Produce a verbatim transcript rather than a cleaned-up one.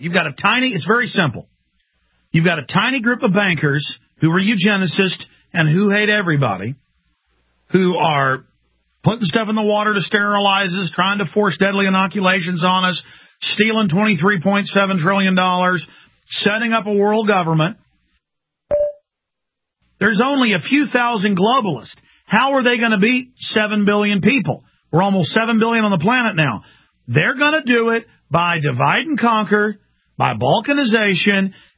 You've got a tiny, it's very simple. You've got a tiny group of bankers who are eugenicists and who hate everybody, who are putting stuff in the water to sterilize us, trying to force deadly inoculations on us, stealing twenty-three point seven trillion dollars, setting up a world government. There's only a few thousand globalists. How are they going to beat seven billion people? We're almost seven billion on the planet now. They're going to do it by divide and conquer, by balkanization,